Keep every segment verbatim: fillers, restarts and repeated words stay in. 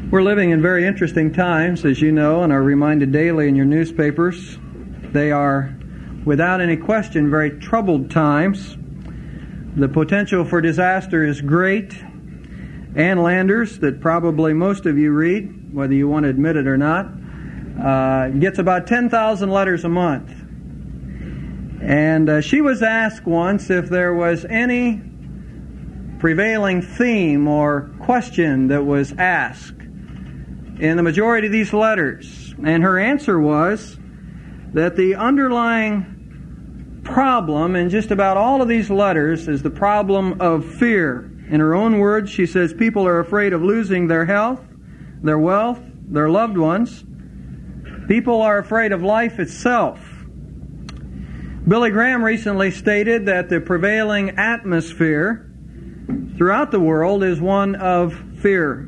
We're living in very interesting times, as you know, and are reminded daily in your newspapers. They are, without any question, very troubled times. The potential for disaster is great. Ann Landers, that probably most of you read, whether you want to admit it or not, uh, gets about ten thousand letters a month. And uh, she was asked once if there was any prevailing theme or question that was asked in the majority of these letters. And her answer was that the underlying problem in just about all of these letters is the problem of fear. In her own words, she says people are afraid of losing their health, their wealth, their loved ones. People are afraid of life itself. Billy Graham recently stated that the prevailing atmosphere throughout the world is one of fear.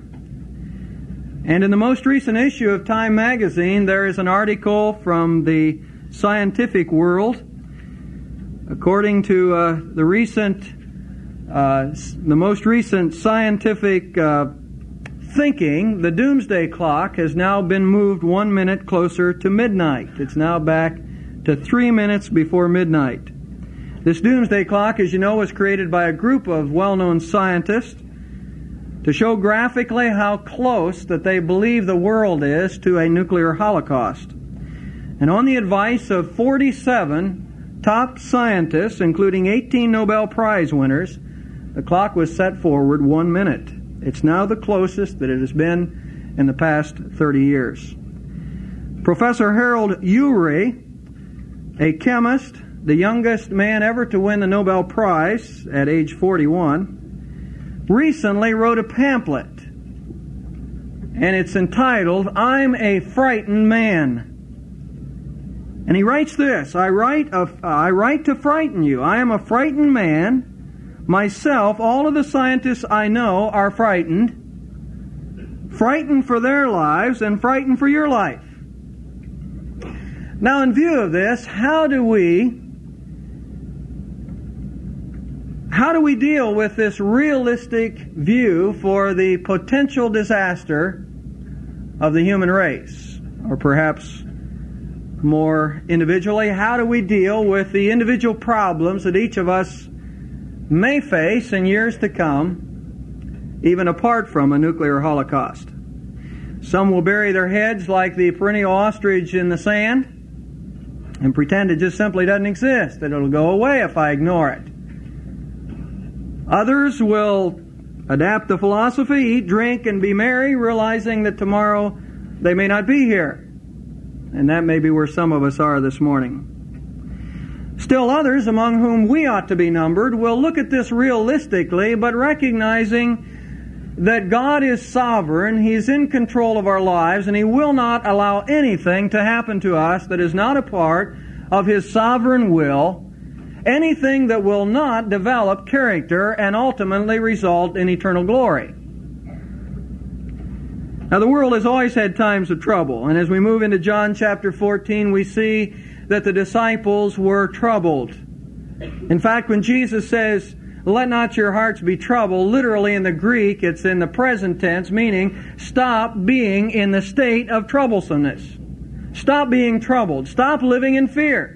And in the most recent issue of Time magazine, there is an article from the scientific world. According to uh, the recent, uh, the most recent scientific uh, thinking, the doomsday clock has now been moved one minute closer to midnight. It's now back to three minutes before midnight. This doomsday clock, as you know, was created by a group of well-known scientists to show graphically how close that they believe the world is to a nuclear holocaust. And on the advice of forty-seven top scientists, including eighteen Nobel Prize winners, the clock was set forward one minute. It's now the closest that it has been in the past thirty years. Professor Harold Urey, a chemist, the youngest man ever to win the Nobel Prize at age forty-one, recently wrote a pamphlet, and it's entitled, "I'm a Frightened Man." And he writes this, I write, uh, I write to frighten you. I am a frightened man. Myself, all of the scientists I know are frightened. Frightened for their lives and frightened for your life. Now, in view of this, how do we How do we deal with this realistic view for the potential disaster of the human race? Or perhaps more individually, how do we deal with the individual problems that each of us may face in years to come, even apart from a nuclear holocaust? Some will bury their heads like the perennial ostrich in the sand and pretend it just simply doesn't exist, that it'll go away if I ignore it. Others will adapt the philosophy, eat, drink, and be merry, realizing that tomorrow they may not be here. And that may be where some of us are this morning. Still others, among whom we ought to be numbered, will look at this realistically, but recognizing that God is sovereign, He's in control of our lives, and He will not allow anything to happen to us that is not a part of His sovereign will, anything that will not develop character and ultimately result in eternal glory. Now, the world has always had times of trouble, and as we move into John chapter fourteen, we see that the disciples were troubled. In fact, when Jesus says, "Let not your hearts be troubled," literally in the Greek, it's in the present tense, meaning stop being in the state of troublesomeness. Stop being troubled. Stop living in fear.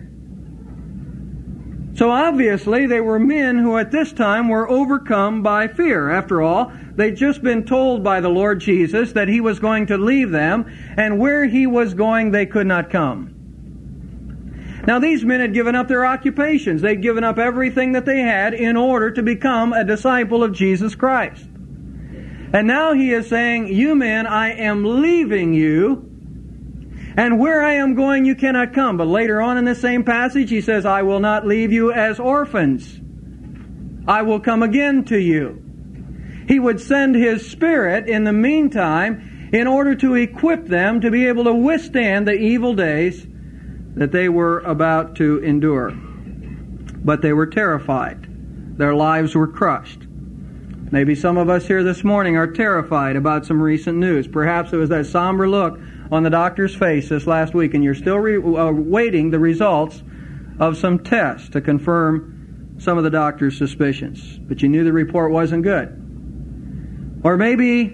So obviously they were men who at this time were overcome by fear. After all, they'd just been told by the Lord Jesus that He was going to leave them, and where He was going they could not come. Now these men had given up their occupations. They'd given up everything that they had in order to become a disciple of Jesus Christ. And now He is saying, "You men, I am leaving you, and where I am going you cannot come." But later on in the same passage He says, "I will not leave you as orphans. I will come again to you." He would send His Spirit in the meantime in order to equip them to be able to withstand the evil days that they were about to endure. But they were terrified. Their lives were crushed. Maybe some of us here this morning are terrified about some recent news. Perhaps it was that somber look on the doctor's face this last week, and you're still re- uh, waiting the results of some tests to confirm some of the doctor's suspicions. But you knew the report wasn't good. Or maybe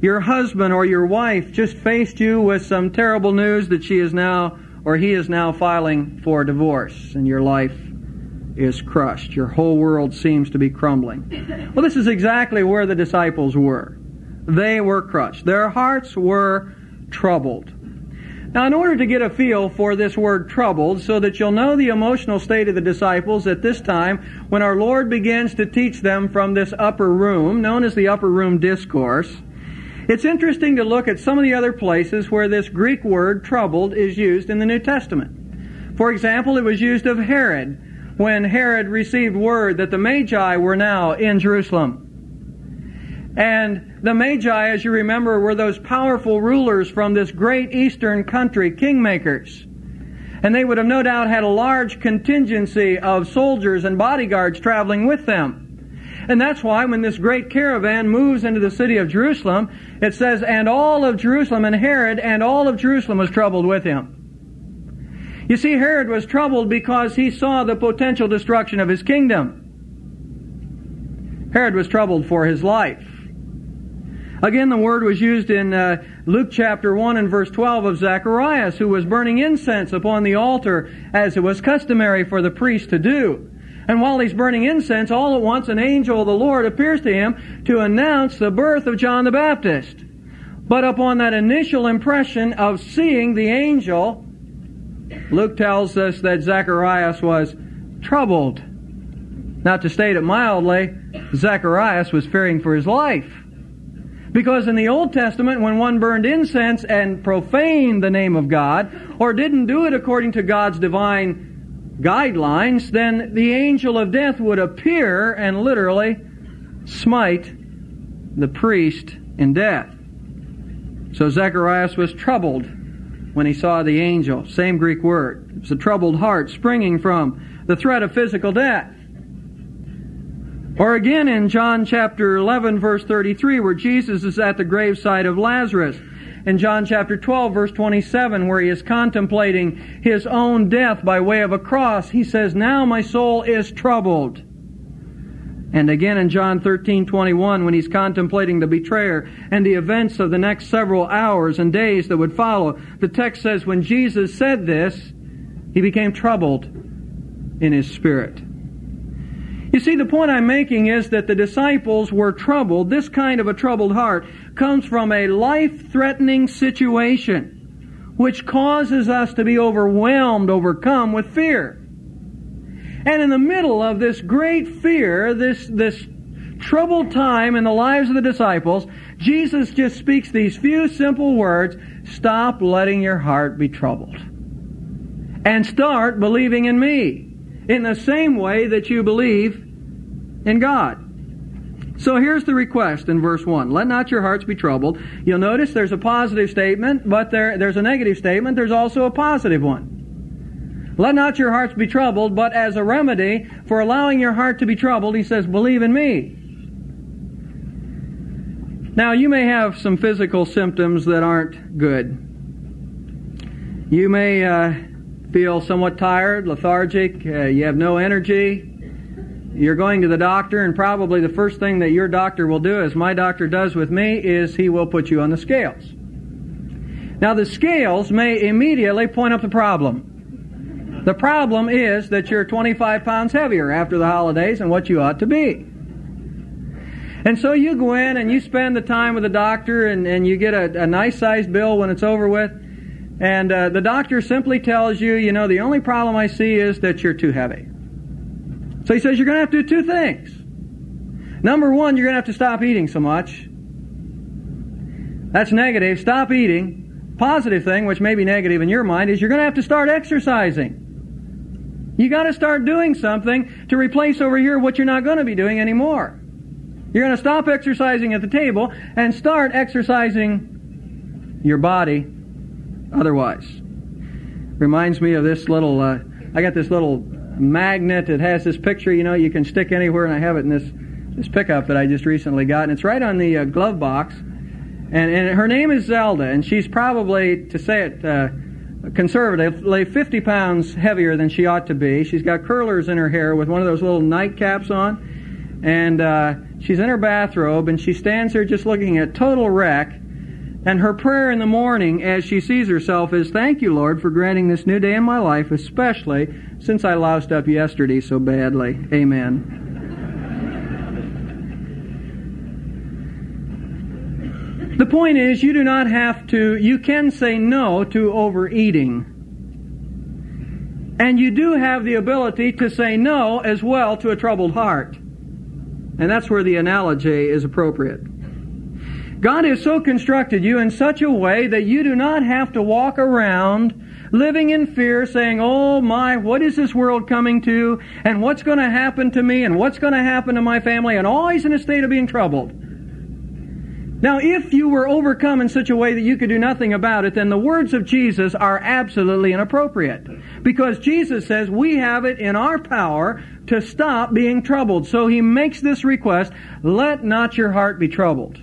your husband or your wife just faced you with some terrible news that she is now or he is now filing for divorce, and your life is crushed. Your whole world seems to be crumbling. Well, this is exactly where the disciples were. They were crushed. Their hearts were troubled. Now, in order to get a feel for this word troubled, so that you'll know the emotional state of the disciples at this time when our Lord begins to teach them from this upper room, known as the upper room discourse, it's interesting to look at some of the other places where this Greek word troubled is used in the New Testament. For example, it was used of Herod when Herod received word that the Magi were now in Jerusalem. And the Magi, as you remember, were those powerful rulers from this great eastern country, kingmakers. And they would have no doubt had a large contingency of soldiers and bodyguards traveling with them. And that's why when this great caravan moves into the city of Jerusalem, it says, and all of Jerusalem, and Herod and all of Jerusalem was troubled with him. You see, Herod was troubled because he saw the potential destruction of his kingdom. Herod was troubled for his life. Again, the word was used in uh, Luke chapter one and verse twelve of Zacharias, who was burning incense upon the altar as it was customary for the priest to do. And while he's burning incense, all at once an angel of the Lord appears to him to announce the birth of John the Baptist. But upon that initial impression of seeing the angel, Luke tells us that Zacharias was troubled. Now, to state it mildly, Zacharias was fearing for his life. Because in the Old Testament, when one burned incense and profaned the name of God, or didn't do it according to God's divine guidelines, then the angel of death would appear and literally smite the priest in death. So Zacharias was troubled when he saw the angel. Same Greek word. It was a troubled heart springing from the threat of physical death. Or again in John chapter eleven verse thirty-three, where Jesus is at the graveside of Lazarus. In John chapter twelve verse twenty-seven, where he is contemplating his own death by way of a cross, he says, now my soul is troubled. And again in John thirteen twenty-one, when he's contemplating the betrayer and the events of the next several hours and days that would follow, the text says, when Jesus said this, he became troubled in his spirit. You see, the point I'm making is that the disciples were troubled. This kind of a troubled heart comes from a life-threatening situation, which causes us to be overwhelmed, overcome with fear. And in the middle of this great fear, this, this troubled time in the lives of the disciples, Jesus just speaks these few simple words, stop letting your heart be troubled. And start believing in me in the same way that you believe in God. So here's the request in verse one. Let not your hearts be troubled. You'll notice there's a positive statement, but there, there's a negative statement. There's also a positive one. Let not your hearts be troubled, but as a remedy for allowing your heart to be troubled, he says, believe in me. Now, you may have some physical symptoms that aren't good. You may uh, feel somewhat tired, lethargic, uh, you have no energy. You're going to the doctor, and probably the first thing that your doctor will do, as my doctor does with me, is he will put you on the scales. Now, the scales may immediately point up the problem. The problem is that you're twenty-five pounds heavier after the holidays than what you ought to be. And so you go in and you spend the time with the doctor, and, and you get a, a nice-sized bill when it's over with. And uh, the doctor simply tells you, you know, the only problem I see is that you're too heavy. So he says you're going to have to do two things. Number one, you're going to have to stop eating so much. That's negative. Stop eating. Positive thing, which may be negative in your mind, is you're going to have to start exercising. You got to start doing something to replace over here what you're not going to be doing anymore. You're going to stop exercising at the table and start exercising your body otherwise. Reminds me of this little, uh, I got this little magnet that has this picture, you know, you can stick anywhere, and I have it in this this pickup that I just recently got, and it's right on the uh, glove box, and, and her name is Zelda, and she's probably, to say it uh, conservatively, fifty pounds heavier than she ought to be. She's got curlers in her hair with one of those little nightcaps on, and uh, She's in her bathrobe, and she stands there just looking at total wreck. And her prayer in the morning as she sees herself is, "Thank you, Lord, for granting this new day in my life, especially since I loused up yesterday so badly. Amen." The point is, you do not have to, you can say no to overeating. And you do have the ability to say no as well to a troubled heart. And that's where the analogy is appropriate. God has so constructed you in such a way that you do not have to walk around living in fear saying, "Oh my, what is this world coming to? And what's going to happen to me? And what's going to happen to my family?" And always in a state of being troubled. Now, if you were overcome in such a way that you could do nothing about it, then the words of Jesus are absolutely inappropriate. Because Jesus says we have it in our power to stop being troubled. So He makes this request, "Let not your heart be troubled."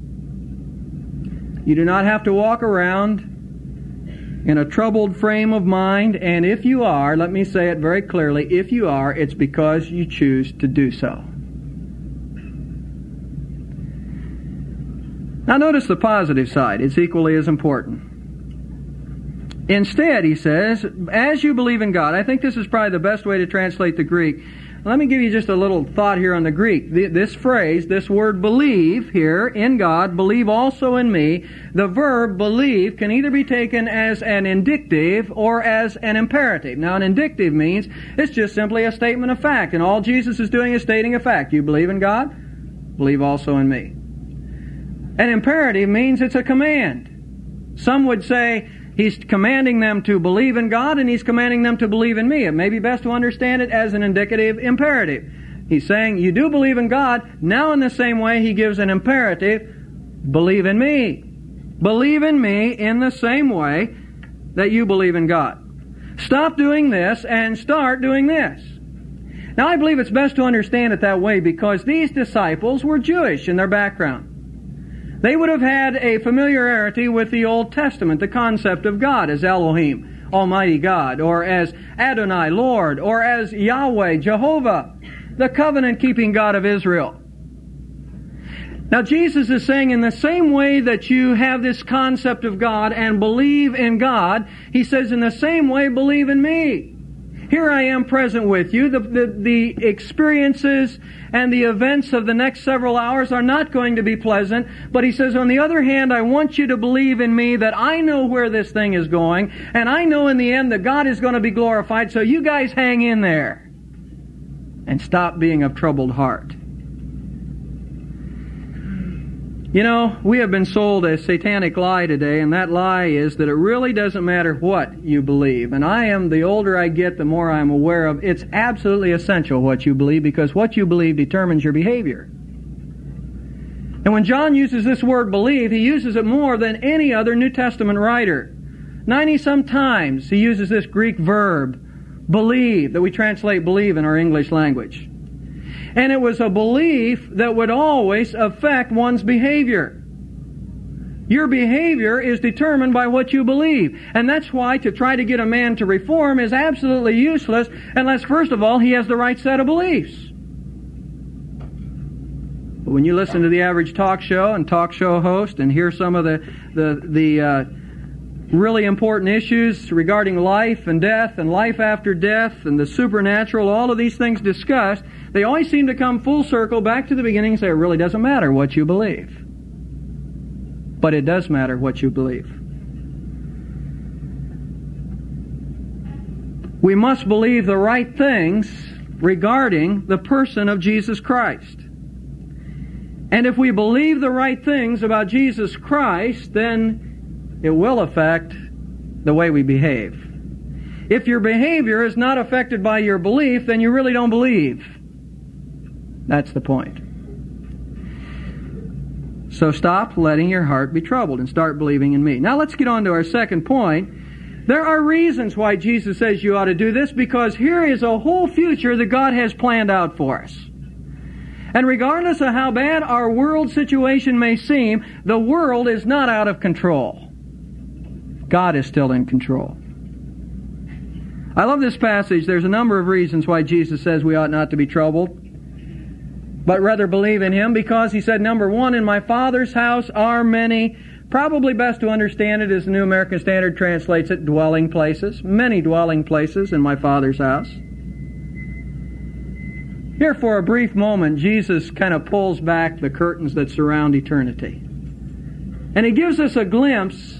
You do not have to walk around in a troubled frame of mind, and if you are, let me say it very clearly, if you are, it's because you choose to do so. Now notice the positive side. It's equally as important. Instead, he says, as you believe in God, I think this is probably the best way to translate the Greek. Let me give you just a little thought here on the Greek. This phrase, this word believe here, in God, believe also in me, the verb believe can either be taken as an indicative or as an imperative. Now, an indicative means it's just simply a statement of fact, and all Jesus is doing is stating a fact. You believe in God? Believe also in me. An imperative means it's a command. Some would say He's commanding them to believe in God and He's commanding them to believe in me. It may be best to understand it as an indicative imperative. He's saying, you do believe in God. Now in the same way He gives an imperative, believe in me. Believe in me in the same way that you believe in God. Stop doing this and start doing this. Now I believe it's best to understand it that way because these disciples were Jewish in their background. They would have had a familiarity with the Old Testament, the concept of God as Elohim, Almighty God, or as Adonai, Lord, or as Yahweh, Jehovah, the covenant-keeping God of Israel. Now Jesus is saying in the same way that you have this concept of God and believe in God, He says in the same way, believe in me. Here I am present with you. The, the, the experiences and the events of the next several hours are not going to be pleasant. But He says, on the other hand, I want you to believe in me that I know where this thing is going. And I know in the end that God is going to be glorified. So you guys hang in there. And stop being of troubled heart. You know, we have been sold a satanic lie today, and that lie is that it really doesn't matter what you believe. And I am, the older I get, the more I'm aware of, it's absolutely essential what you believe, because what you believe determines your behavior. And when John uses this word believe, he uses it more than any other New Testament writer. Ninety-some times he uses this Greek verb, believe, that we translate believe in our English language. And it was a belief that would always affect one's behavior. Your behavior is determined by what you believe. And that's why to try to get a man to reform is absolutely useless unless, first of all, he has the right set of beliefs. But when you listen to the average talk show and talk show host and hear some of the, the, the uh, really important issues regarding life and death and life after death and the supernatural, all of these things discussed, they always seem to come full circle back to the beginning and say it really doesn't matter what you believe. But it does matter what you believe. We must believe the right things regarding the person of Jesus Christ. And if we believe the right things about Jesus Christ, then it will affect the way we behave. If your behavior is not affected by your belief, then you really don't believe. That's the point. So stop letting your heart be troubled and start believing in me. Now let's get on to our second point. There are reasons why Jesus says you ought to do this, because here is a whole future that God has planned out for us. And regardless of how bad our world situation may seem, the world is not out of control. God is still in control. I love this passage. There's a number of reasons why Jesus says we ought not to be troubled. but rather believe in Him, because He said, number one, in my Father's house are many, probably best to understand it as the New American Standard translates it, dwelling places. Many dwelling places in my Father's house. Here for a brief moment, Jesus kind of pulls back the curtains that surround eternity. And He gives us a glimpse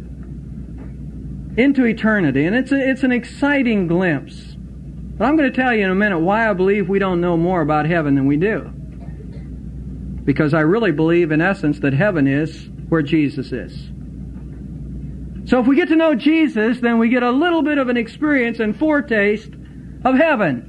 into eternity. And it's a, it's an exciting glimpse. But I'm going to tell you in a minute why I believe we don't know more about heaven than we do. Because I really believe in essence that heaven is where Jesus is. So if we get to know Jesus, then we get a little bit of an experience and foretaste of heaven.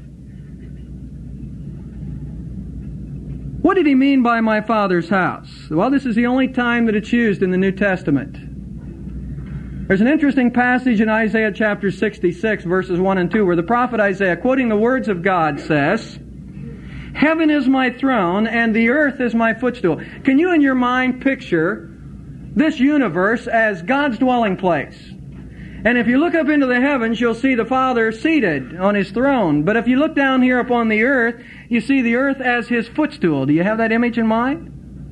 What did He mean by my Father's house? Well, this is the only time that it's used in the New Testament. There's an interesting passage in Isaiah chapter sixty-six, verses one and two, where the prophet Isaiah, quoting the words of God, says, "Heaven is my throne, and the earth is my footstool." Can you in your mind picture this universe as God's dwelling place? And if you look up into the heavens, you'll see the Father seated on His throne. But if you look down here upon the earth, you see the earth as His footstool. Do you have that image in mind?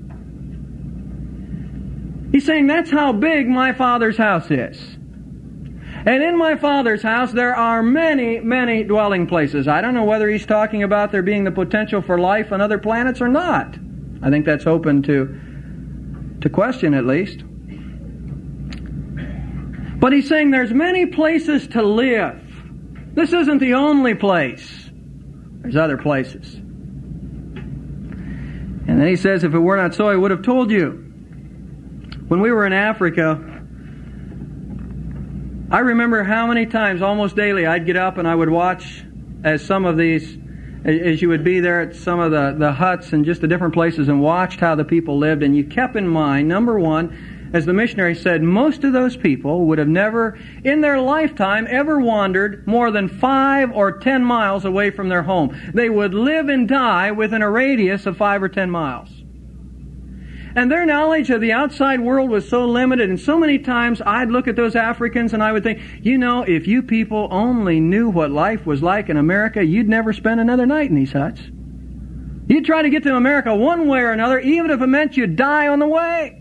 He's saying that's how big my Father's house is. And in my Father's house there are many, many dwelling places. I don't know whether He's talking about there being the potential for life on other planets or not. I think that's open to, to question at least. But He's saying there's many places to live. This isn't the only place. There's other places. And then He says, if it were not so, I would have told you. When we were in Africa, I remember how many times, almost daily, I'd get up and I would watch as some of these, as you would be there at some of the, the huts and just the different places and watched how the people lived. And you kept in mind, number one, as the missionary said, most of those people would have never, in their lifetime, ever wandered more than five or ten miles away from their home. They would live and die within a radius of five or ten miles. And their knowledge of the outside world was so limited, and so many times I'd look at those Africans and I would think, you know, if you people only knew what life was like in America, you'd never spend another night in these huts. You'd try to get to America one way or another, even if it meant you'd die on the way.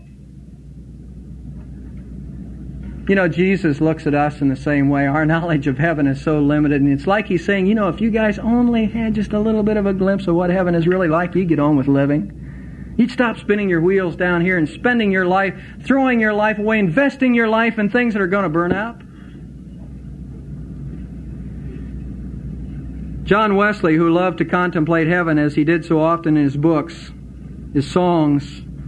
You know, Jesus looks at us in the same way. Our knowledge of heaven is so limited, and it's like He's saying, you know, if you guys only had just a little bit of a glimpse of what heaven is really like, you'd get on with living. You'd stop spinning your wheels down here and spending your life, throwing your life away, investing your life in things that are going to burn out. John Wesley, who loved to contemplate heaven as he did so often in his books, his songs,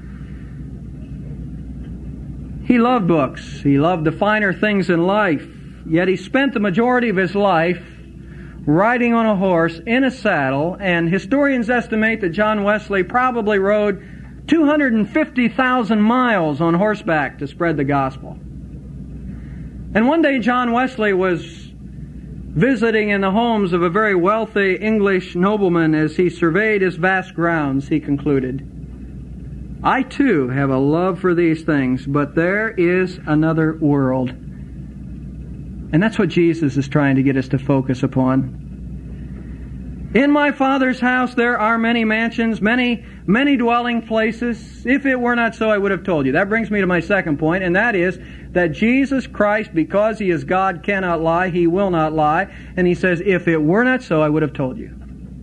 he loved books. He loved the finer things in life. Yet he spent the majority of his life riding on a horse in a saddle, and historians estimate that John Wesley probably rode two hundred fifty thousand miles on horseback to spread the gospel. And one day John Wesley was visiting in the homes of a very wealthy English nobleman. As he surveyed his vast grounds, he concluded, I too have a love for these things, but there is another world. And that's what Jesus is trying to get us to focus upon. In my Father's house there are many mansions, many, many dwelling places. If it were not so, I would have told you. That brings me to my second point, and that is that Jesus Christ, because He is God, cannot lie. He will not lie. And He says, if it were not so, I would have told you.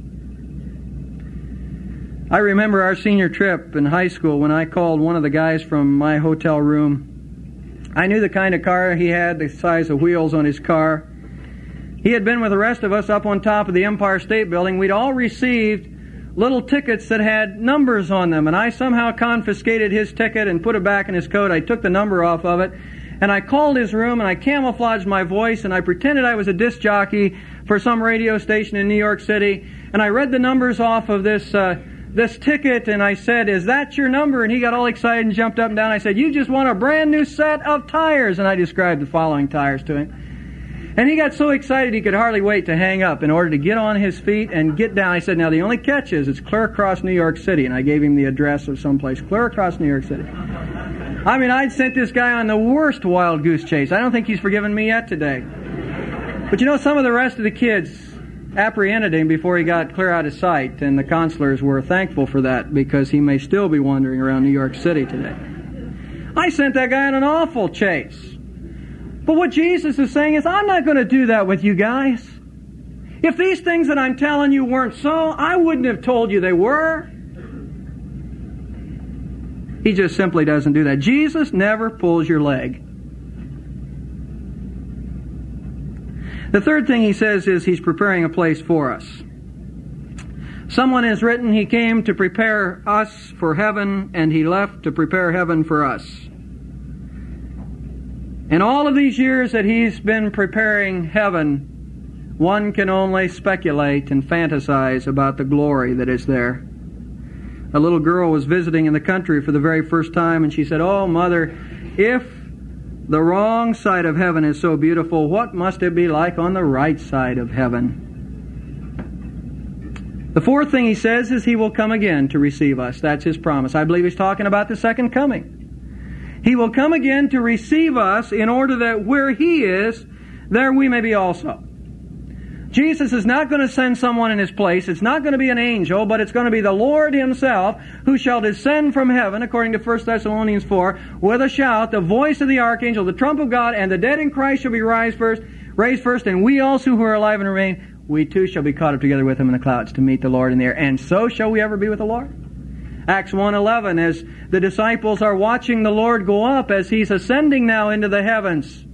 I remember our senior trip in high school when I called one of the guys from my hotel room. I knew the kind of car he had, the size of wheels on his car. He had been with the rest of us up on top of the Empire State Building. We'd all received little tickets that had numbers on them, and I somehow confiscated his ticket and put it back in his coat. I took the number off of it, and I called his room, and I camouflaged my voice, and I pretended I was a disc jockey for some radio station in New York City, and I read the numbers off of this uh, this ticket, and I said, is that your number? And he got all excited and jumped up and down. I said, you just won a brand new set of tires. And I described the following tires to him. And he got so excited he could hardly wait to hang up in order to get on his feet and get down. I said, now the only catch is it's clear across New York City. And I gave him the address of someplace clear across New York City. I mean, I'd sent this guy on the worst wild goose chase. I don't think he's forgiven me yet today. But you know, some of the rest of the kids apprehended him before he got clear out of sight, and the consulars were thankful for that because he may still be wandering around New York City today. I sent that guy on an awful chase. But what Jesus is saying is, I'm not going to do that with you guys. If these things that I'm telling you weren't so, I wouldn't have told you they were. He just simply doesn't do that. Jesus never pulls your leg. The third thing he says is he's preparing a place for us. Someone has written, he came to prepare us for heaven, and he left to prepare heaven for us. In all of these years that he's been preparing heaven, one can only speculate and fantasize about the glory that is there. A little girl was visiting in the country for the very first time, and she said, "Oh, Mother, if the wrong side of heaven is so beautiful, what must it be like on the right side of heaven?" The fourth thing he says is he will come again to receive us. That's his promise. I believe he's talking about the second coming. He will come again to receive us in order that where he is, there we may be also. Jesus is not going to send someone in his place. It's not going to be an angel, but it's going to be the Lord himself who shall descend from heaven, according to First Thessalonians four, with a shout, the voice of the archangel, the trump of God, and the dead in Christ shall be raised first, raised first, and we also who are alive and remain, we too shall be caught up together with him in the clouds to meet the Lord in the air. And so shall we ever be with the Lord. Acts one eleven, as the disciples are watching the Lord go up as he's ascending now into the heavens,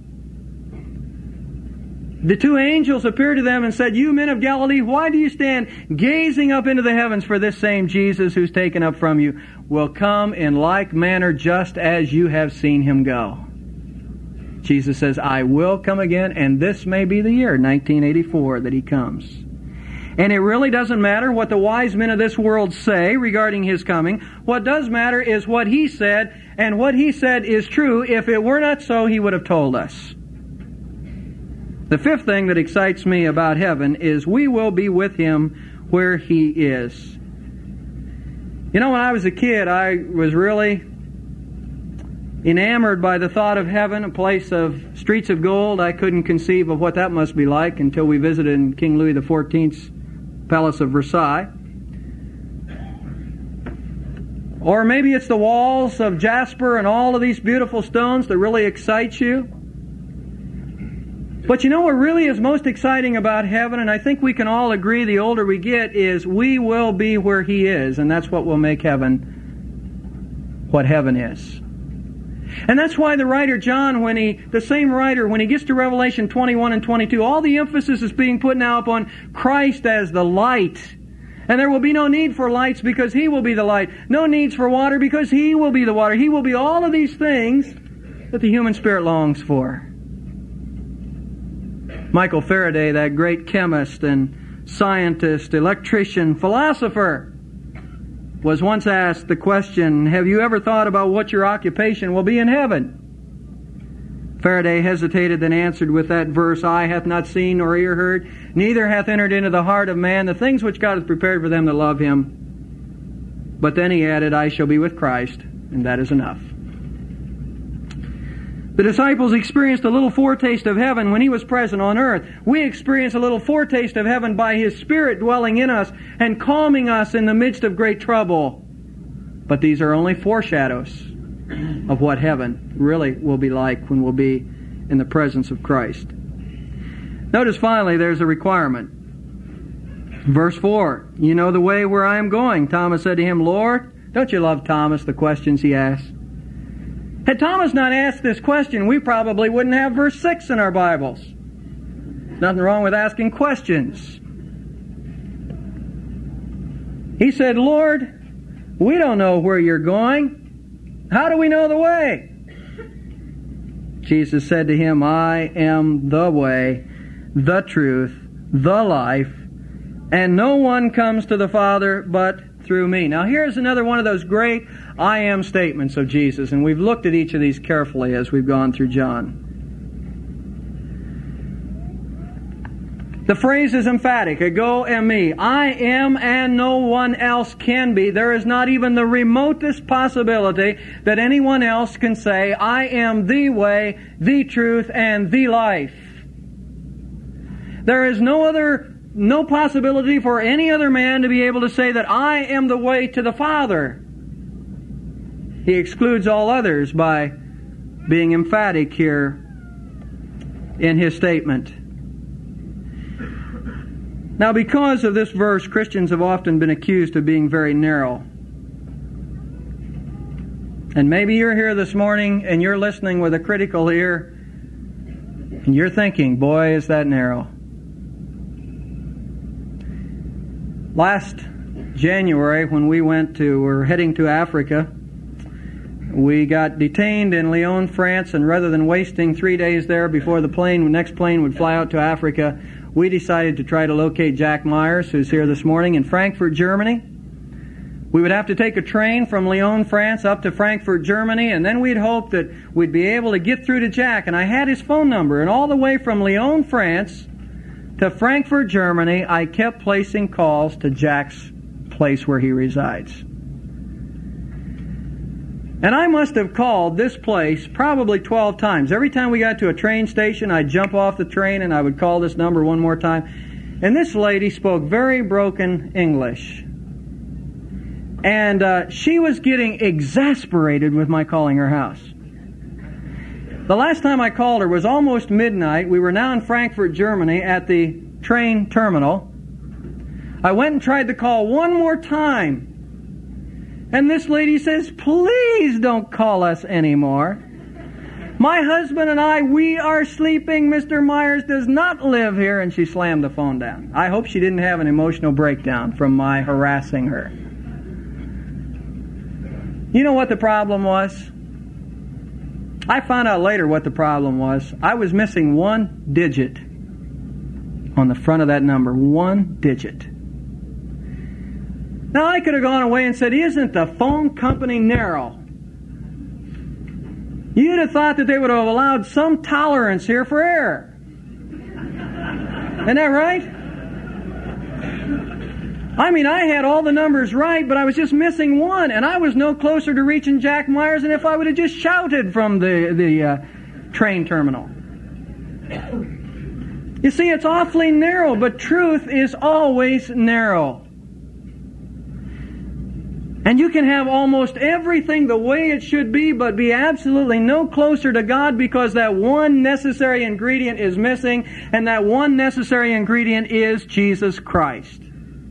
the two angels appeared to them and said, "You men of Galilee, why do you stand gazing up into the heavens? For this same Jesus who's taken up from you will come in like manner just as you have seen him go." Jesus says, "I will come again," and this may be the year, nineteen eighty-four, that he comes. And it really doesn't matter what the wise men of this world say regarding his coming. What does matter is what he said, and what he said is true. If it were not so, he would have told us. The fifth thing that excites me about heaven is we will be with him where he is. You know, when I was a kid, I was really enamored by the thought of heaven, a place of streets of gold. I couldn't conceive of what that must be like until we visited in King Louis the fourteenth's Palace of Versailles. Or maybe it's the walls of jasper and all of these beautiful stones that really excite you. But you know what really is most exciting about heaven, and I think we can all agree the older we get, is we will be where he is, and that's what will make heaven what heaven is. And that's why the writer John, when he, the same writer, when he gets to Revelation twenty-one and twenty-two, all the emphasis is being put now upon Christ as the light. And there will be no need for lights because he will be the light. No needs for water because he will be the water. He will be all of these things that the human spirit longs for. Michael Faraday, that great chemist and scientist, electrician, philosopher, was once asked the question, "Have you ever thought about what your occupation will be in heaven?" Faraday hesitated, then answered with that verse, "Eye hath not seen nor ear heard, neither hath entered into the heart of man the things which God hath prepared for them that love him." But then he added, "I shall be with Christ," and that is enough. The disciples experienced a little foretaste of heaven when he was present on earth. We experience a little foretaste of heaven by his Spirit dwelling in us and calming us in the midst of great trouble. But these are only foreshadows of what heaven really will be like when we'll be in the presence of Christ. Notice finally there's a requirement. Verse four, "You know the way where I am going." Thomas said to him, "Lord," don't you love Thomas, the questions he asked? Had Thomas not asked this question, we probably wouldn't have verse six in our Bibles. Nothing wrong with asking questions. He said, "Lord, we don't know where you're going. How do we know the way?" Jesus said to him, "I am the way, the truth, the life, and no one comes to the Father but through me." Now here's another one of those great I am statements of Jesus, and we've looked at each of these carefully as we've gone through John. The phrase is emphatic, ego eimi. I am and no one else can be. There is not even the remotest possibility that anyone else can say, "I am the way, the truth, and the life." There is no other no possibility for any other man to be able to say that I am the way to the Father. He excludes all others by being emphatic here in his statement. Now, because of this verse, Christians have often been accused of being very narrow. And maybe you're here this morning and you're listening with a critical ear and you're thinking, boy, is that narrow. Last January, when we went to, we're heading to Africa, we got detained in Lyon, France, and rather than wasting three days there before the plane, the next plane would fly out to Africa, we decided to try to locate Jack Myers, who's here this morning, in Frankfurt, Germany. We would have to take a train from Lyon, France, up to Frankfurt, Germany, and then we'd hope that we'd be able to get through to Jack. And I had his phone number, and all the way from Lyon, France, to Frankfurt, Germany, I kept placing calls to Jack's place where he resides. And I must have called this place probably twelve times. Every time we got to a train station, I'd jump off the train and I would call this number one more time. And this lady spoke very broken English. And uh, she was getting exasperated with my calling her house. The last time I called her was almost midnight. We were now in Frankfurt, Germany, at the train terminal. I went and tried to call one more time. And this lady says, please don't call us anymore. My husband and I, we are sleeping. Mister Myers does not live here. And she slammed the phone down. I hope she didn't have an emotional breakdown from my harassing her. You know what the problem was? I found out later what the problem was. I was missing one digit on the front of that number. One digit. Now, I could have gone away and said, isn't the phone company narrow? You'd have thought that they would have allowed some tolerance here for error. Isn't that right? I mean, I had all the numbers right, but I was just missing one, and I was no closer to reaching Jack Myers than if I would have just shouted from the, the uh, train terminal. You see, it's awfully narrow, but truth is always narrow. And you can have almost everything the way it should be, but be absolutely no closer to God because that one necessary ingredient is missing, and that one necessary ingredient is Jesus Christ.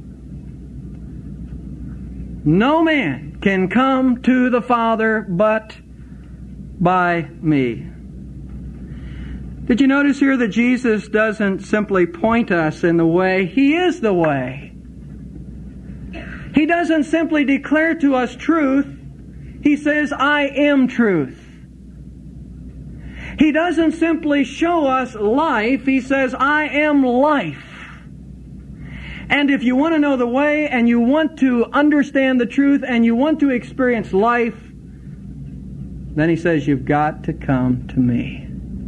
No man can come to the Father but by me. Did you notice here that Jesus doesn't simply point us in the way? He is the way. He doesn't simply declare to us truth. He says, I am truth. He doesn't simply show us life. He says, I am life. And if you want to know the way, and you want to understand the truth, and you want to experience life, then he says, you've got to come to me.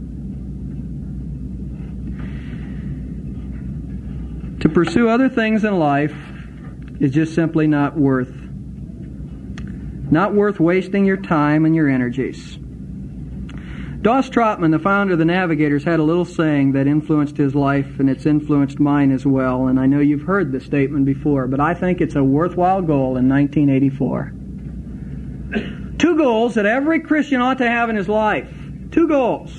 To pursue other things in life is just simply not worth. Not worth wasting your time and your energies. Doss Trotman, the founder of the Navigators, had a little saying that influenced his life, and it's influenced mine as well. And I know you've heard this statement before, but I think it's a worthwhile goal in nineteen eighty-four. Two goals that every Christian ought to have in his life. Two goals.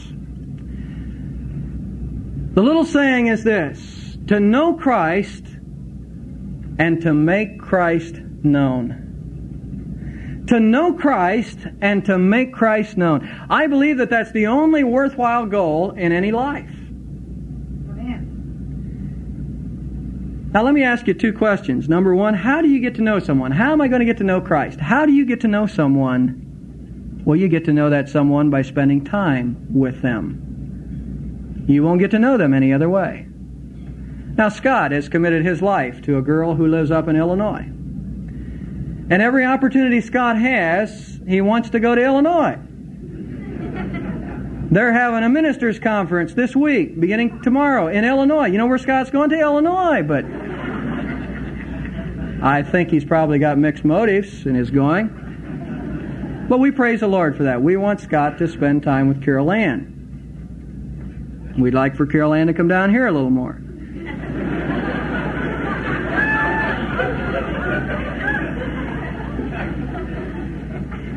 The little saying is this: to know Christ and to make Christ known. To know Christ and to make Christ known. I believe that that's the only worthwhile goal in any life. Amen. Now let me ask you two questions. Number one, how do you get to know someone? How am I going to get to know Christ? How do you get to know someone? Well, you get to know that someone by spending time with them. You won't get to know them any other way. Now, Scott has committed his life to a girl who lives up in Illinois. And every opportunity Scott has, he wants to go to Illinois. They're having a ministers' conference this week, beginning tomorrow, in Illinois. You know where Scott's going? To Illinois, but I think he's probably got mixed motives in his going. But we praise the Lord for that. We want Scott to spend time with Carol Ann. We'd like for Carol Ann to come down here a little more.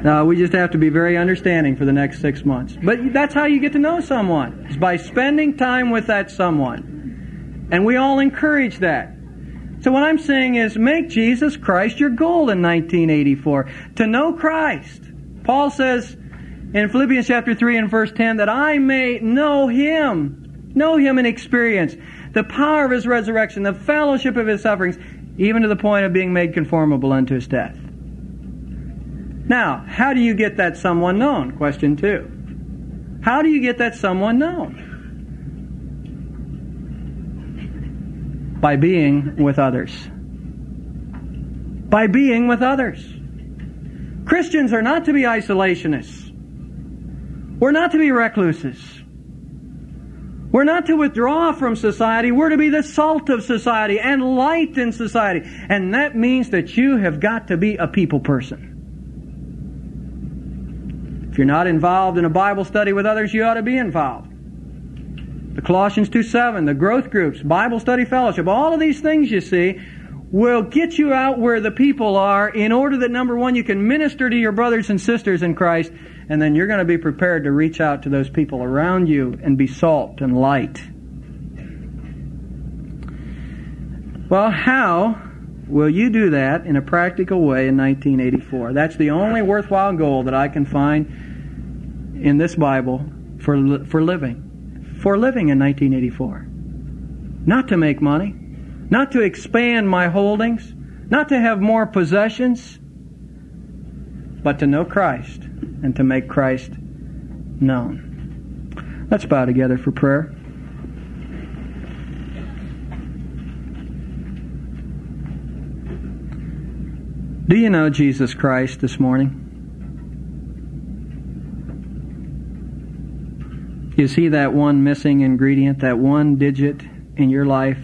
No, we just have to be very understanding for the next six months. But that's how you get to know someone, is by spending time with that someone. And we all encourage that. So what I'm saying is, make Jesus Christ your goal in nineteen eighty-four. To know Christ. Paul says in Philippians chapter three and verse ten, that I may know Him. Know Him in experience. The power of His resurrection, the fellowship of His sufferings, even to the point of being made conformable unto His death. Now, how do you get that someone known? Question two. How do you get that someone known? By being with others. By being with others. Christians are not to be isolationists. We're not to be recluses. We're not to withdraw from society. We're to be the salt of society and light in society. And that means that you have got to be a people person. If you're not involved in a Bible study with others, you ought to be involved. The Colossians two seven, the growth groups, Bible study fellowship, all of these things you see will get you out where the people are in order that, number one, you can minister to your brothers and sisters in Christ, and then you're going to be prepared to reach out to those people around you and be salt and light. Well, how will you do that in a practical way in nineteen eighty-four? That's the only worthwhile goal that I can find in this Bible for for living. For living in nineteen eighty-four. Not to make money. Not to expand my holdings. Not to have more possessions. But to know Christ and to make Christ known. Let's bow together for prayer. Do you know Jesus Christ this morning? Is He that one missing ingredient, that one digit in your life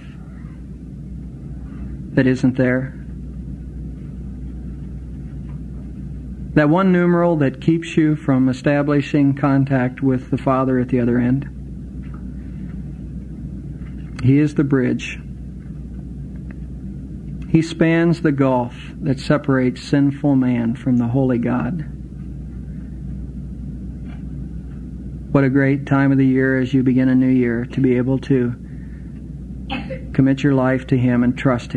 that isn't there? That one numeral that keeps you from establishing contact with the Father at the other end? He is the bridge. He spans the gulf that separates sinful man from the holy God. What a great time of the year as you begin a new year to be able to commit your life to Him and trust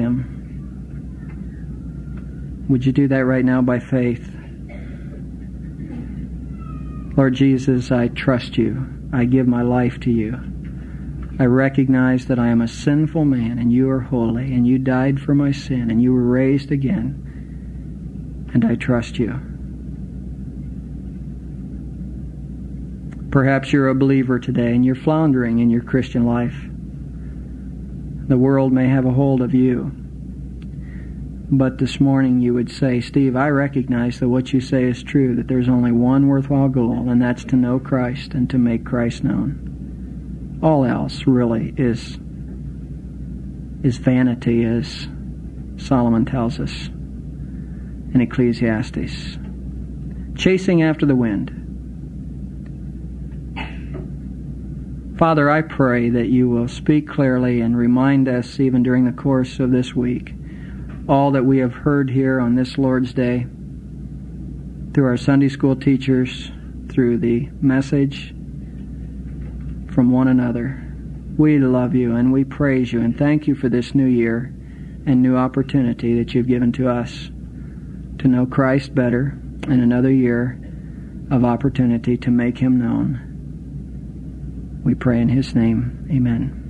Him. Would you do that right now by faith? Lord Jesus, I trust You. I give my life to You. I recognize that I am a sinful man and You are holy and You died for my sin and You were raised again. And I trust You. Perhaps you're a believer today and you're floundering in your Christian life. The world may have a hold of you. But this morning you would say, Steve, I recognize that what you say is true, that there's only one worthwhile goal, and that's to know Christ and to make Christ known. All else really is, is vanity, as Solomon tells us in Ecclesiastes. Chasing after the wind. Father, I pray that You will speak clearly and remind us even during the course of this week all that we have heard here on this Lord's Day through our Sunday school teachers, through the message from one another. We love You and we praise You and thank You for this new year and new opportunity that You've given to us to know Christ better, and another year of opportunity to make Him known. We pray in His name. Amen.